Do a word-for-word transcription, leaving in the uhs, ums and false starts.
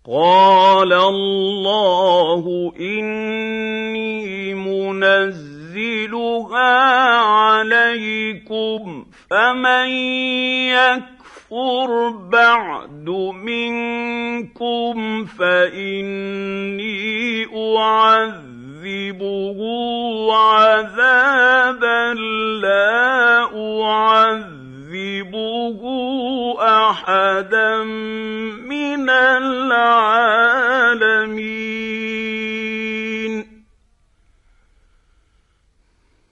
قَالَ اللَّهُ إِنِّي مُنَزِّلُهَا عَلَيْكُمْ فَمَن يَكْفُرْ بَعْدُ مِنكُمْ فَإِنِّي أُعَذِّبُهُ عَذَابًا لَّا أُعَذِّبُهُ أَحَدًا مِّنَ الْعَالَمِينَ.